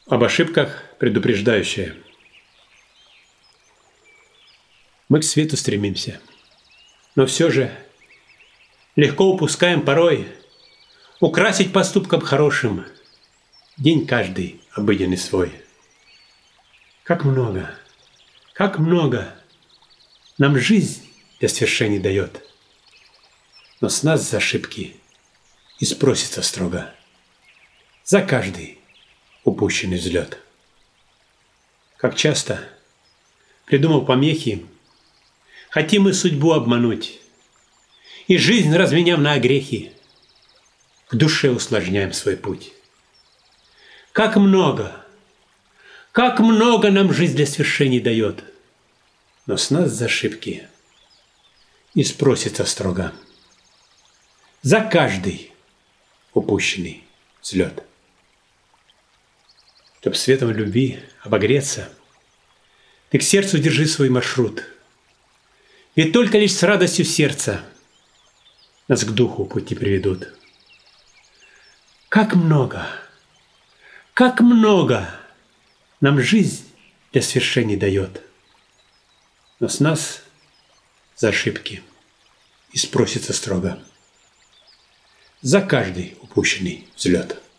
Об ошибках предупреждающее. Мы к свету стремимся, но все же легко упускаем порой украсить поступком хорошим день каждый обыденный свой. Как много нам жизнь для свершений дает, но с нас за ошибки и спросится строго за каждый упущенный взлет. Как часто, придумав помехи, хотим мы судьбу обмануть, и жизнь, разменяв на огрехи, к душе усложняем свой путь. Как много нам жизнь для свершений дает, но с нас за ошибки и спросится строго за каждый упущенный взлет. Чтоб светом любви обогреться, ты к сердцу держи свой маршрут, ведь только лишь с радостью сердца нас к духу пути приведут. Как много нам жизнь для свершений дает, но с нас за ошибки и спросится строго за каждый упущенный взлет.